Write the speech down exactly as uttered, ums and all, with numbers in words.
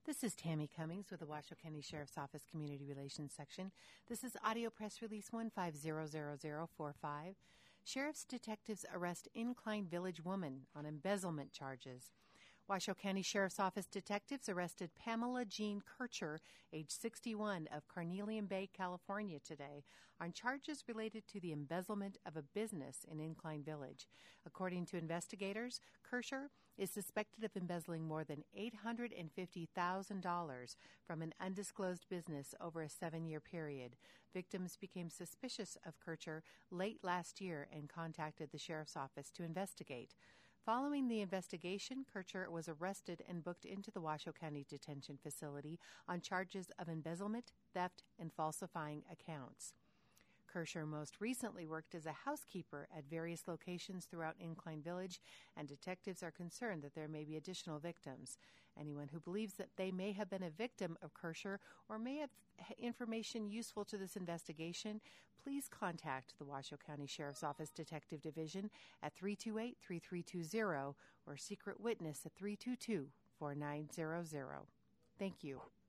This is Tammy Cummings with the Washoe County Sheriff's Office Community Relations Section. This is Audio Press Release one five zero zero zero four five. Sheriff's detectives arrest Incline Village woman on embezzlement charges. Washoe County Sheriff's Office detectives arrested Pamela Jean Kircher, age sixty-one, of Carnelian Bay, California, today on charges related to the embezzlement of a business in Incline Village. According to investigators, Kircher is suspected of embezzling more than eight hundred fifty thousand dollars from an undisclosed business over a seven-year period. Victims became suspicious of Kircher late last year and contacted the Sheriff's Office to investigate. Following the investigation, Kircher was arrested and booked into the Washoe County Detention Facility on charges of embezzlement, theft, and falsifying accounts. Kircher most recently worked as a housekeeper at various locations throughout Incline Village, and detectives are concerned that there may be additional victims. Anyone who believes that they may have been a victim of Kircher or may have information useful to this investigation, please contact the Washoe County Sheriff's Office Detective Division at three two eight, three three two zero or Secret Witness at three two two, four nine zero zero. Thank you.